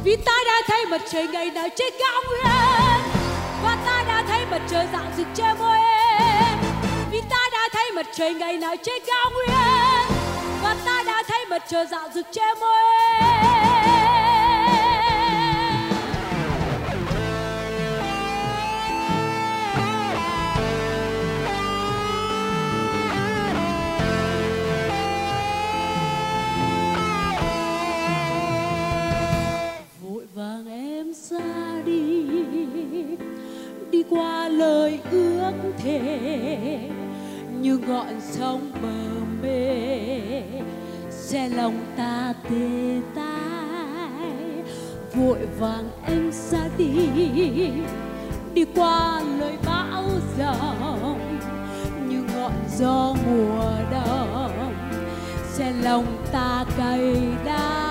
Vì ta đã thấy mặt trời ngày nào trên cao nguyên, và ta đã thấy mặt trời rạng rực che môi em. Vì ta đã thấy mặt trời ngày nào trên cao nguyên, và ta đã thấy mặt trời rạng rực che môi em. Vội vàng em ra đi, đi qua lời ước thề, như ngọn sóng bờ mê sẽ lòng ta tê tái. Vội vàng em ra đi, đi qua lời bão giông, như ngọn gió mùa đông sẽ lòng ta cay đắng.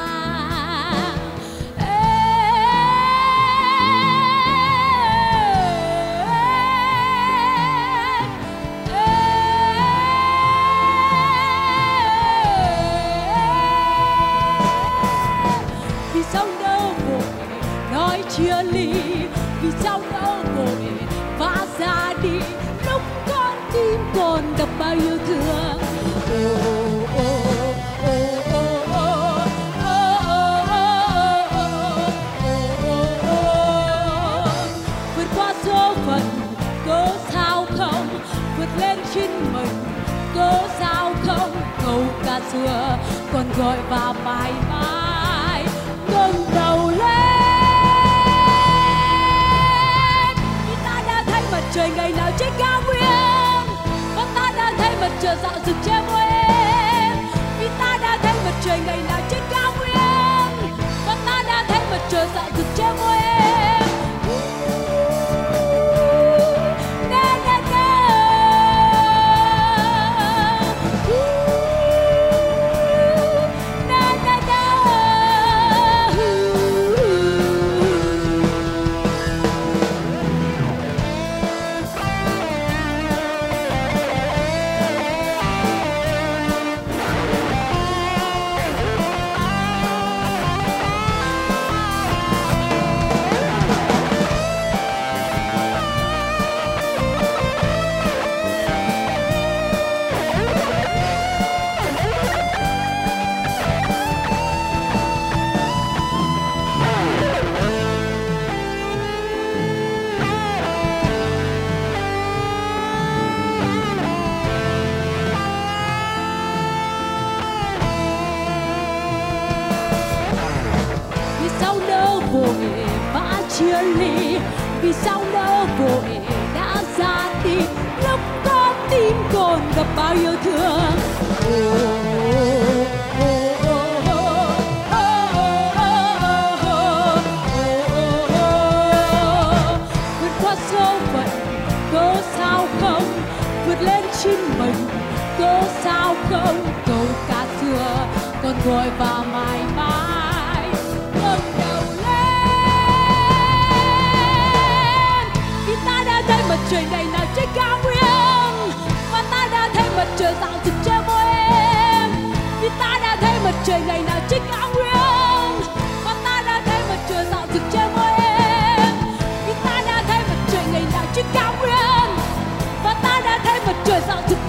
Vì sao đâu vội nói chia ly, vì sao đâu vội vã ra đi, lúc con tim còn đập bao yêu thương. Vượt qua số phận cớ sao không, vượt lên trên mình cớ sao không, câu ca xưa còn gọi và mãi mãi ngẩng đầu lên. Vì ta đã thấy mặt trời ngày nào trên cao nguyên, và ta đã thấy mặt trời rạng rực che môi em. Vì ta đã thấy mặt trời ngày nào trên cao nguyên, và ta đã thấy mặt trời rạng rực che môi em. Na, na, na. Na, na, na. Vì sao nỡ vội vã chia ly, vì sao nỡ vội đã ra đi, lúc con tim còn gặp bao yêu thương. Vượt qua số phận cớ sao không, vượt lên chinh mình cớ sao không, câu ca xưa còn gọi và mãi mãi ngẩng đầu lên. Vì ta đã thấy mặt trời ngày nào trên cao nguyên, và ta đã thấy mặt trời rạng rực che môi em. Vì ta đã thấy mặt trời ngày nào trên cao nguyên, và ta đã thấy mặt trời rạng rực che môi em. Vì ta đã thấy mặt trời ngày nào trên cao nguyên, và ta đã thấy mặt trời rạng rực